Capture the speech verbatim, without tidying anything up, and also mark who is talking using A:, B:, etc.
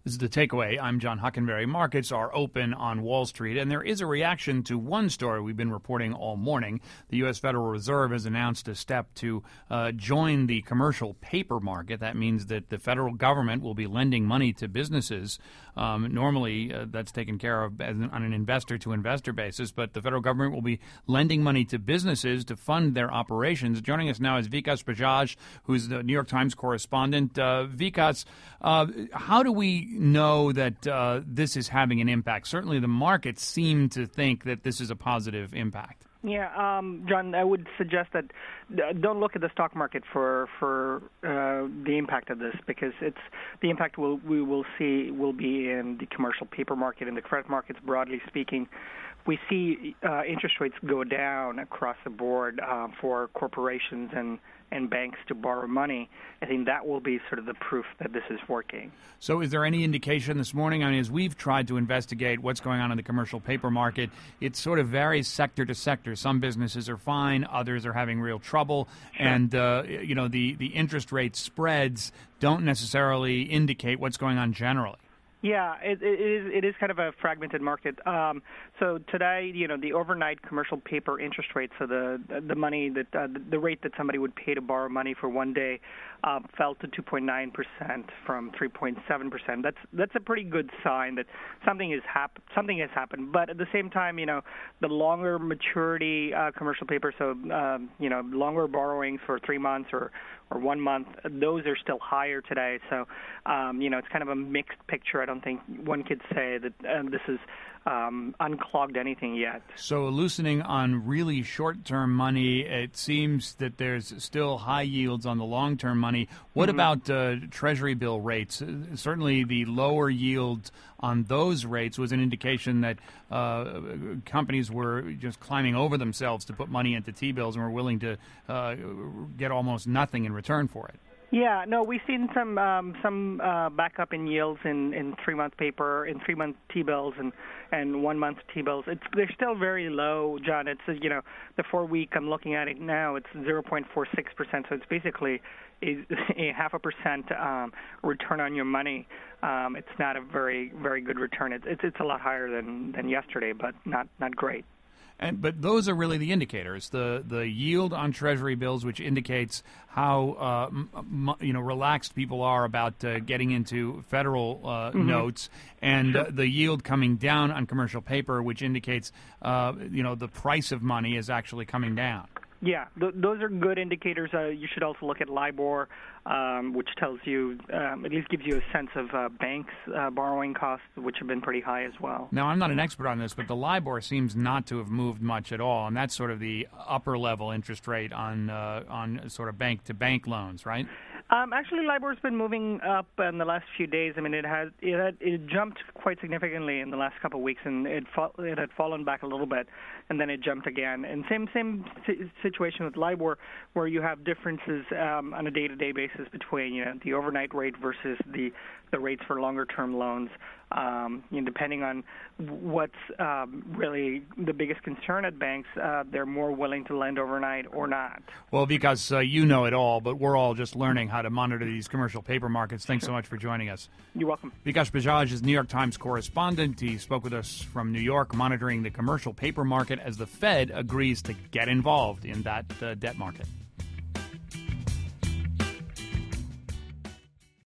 A: This is The Takeaway. I'm John Hockenberry. Markets are open on Wall Street, and there is a reaction to one story we've been reporting all morning. The U S. Federal Reserve has announced a step to uh, join the commercial paper market. That means that the federal government will be lending money to businesses. Um, normally, uh, that's taken care of as an, on an investor-to-investor basis, but the federal government will be lending money to businesses to fund their operations. Joining us now is Vikas Bajaj, who's the New York Times correspondent. Uh, Vikas, uh, how do we know that uh, this is having an impact? Certainly the markets seem to think that this is a positive impact.
B: Yeah, um, John, I would suggest that uh, don't look at the stock market for for uh, the impact of this, because it's the impact we'll, we will see will be in the commercial paper market and the credit markets, broadly speaking. We see uh, interest rates go down across the board uh, for corporations and, and banks to borrow money. I think that will be sort of the proof that this is working.
A: So is there any indication this morning, I mean, as we've tried to investigate what's going on in the commercial paper market, it sort of varies sector to sector. Some businesses are fine, others are having real trouble,
B: sure.
A: and, uh, you know, the, the interest rate spreads don't necessarily indicate what's going on generally.
B: Yeah, it, it is. It is kind of a fragmented market. Um, so today, you know, the overnight commercial paper interest rate, so the the money that uh, the rate that somebody would pay to borrow money for one day, uh, fell to two point nine percent from three point seven percent. That's that's a pretty good sign that something is hap- something has happened. But at the same time, you know, the longer maturity uh, commercial paper, so um, you know, longer borrowings for three months or or one month, those are still higher today. So, um, you know, it's kind of a mixed picture. I don't think one could say that um, this is um, unclogged anything yet.
A: So loosening on really short-term money, it seems that there's still high yields on the long-term money. What mm-hmm. about uh, Treasury bill rates? Uh, certainly the lower yield on those rates was an indication that uh, companies were just climbing over themselves to put money into T-bills and were willing to uh, get almost nothing in return for it.
B: Yeah, no, we've seen some um, some uh, backup in yields in, in three-month paper, in three-month T-bills and, and one-month T-bills. It's they're still very low, John. It's you know the four-week I'm looking at it now. It's zero point four six percent, so it's basically a, a half a percent um, return on your money. Um, it's not a very very good return. It's it's, it's a lot higher than, than yesterday, but not not great.
A: And, but those are really the indicators, the the yield on Treasury bills, which indicates how uh, m- you know relaxed people are about uh, getting into federal uh,
B: mm-hmm.
A: notes, and
B: sure.
A: uh, the yield coming down on commercial paper, which indicates uh, you know the price of money is actually coming down.
B: Yeah, th- those are good indicators. Uh, you should also look at LIBOR, um, which tells you, um, at least gives you a sense of uh, banks' uh, borrowing costs, which have been pretty high as well.
A: Now, I'm not an expert on this, but the LIBOR seems not to have moved much at all, and that's sort of the upper-level interest rate on uh, on sort of bank-to-bank loans, right?
B: Um, actually, LIBOR's been moving up in the last few days. I mean, it has it had, it jumped quite significantly in the last couple of weeks, and it fa- it had fallen back a little bit, and then it jumped again. And same same situation with LIBOR, where you have differences um, on a day-to-day basis between you know the overnight rate versus the the rates for longer-term loans. Um, you know, depending on what's um, really the biggest concern at banks, uh, they're more willing to lend overnight or not.
A: Well, because uh, you know it all, but we're all just learning how to monitor these commercial paper markets. Thanks so much for joining us.
B: You're welcome.
A: Vikas Bajaj is New York Times correspondent. He spoke with us from New York, monitoring the commercial paper market as the Fed agrees to get involved in that uh, debt market.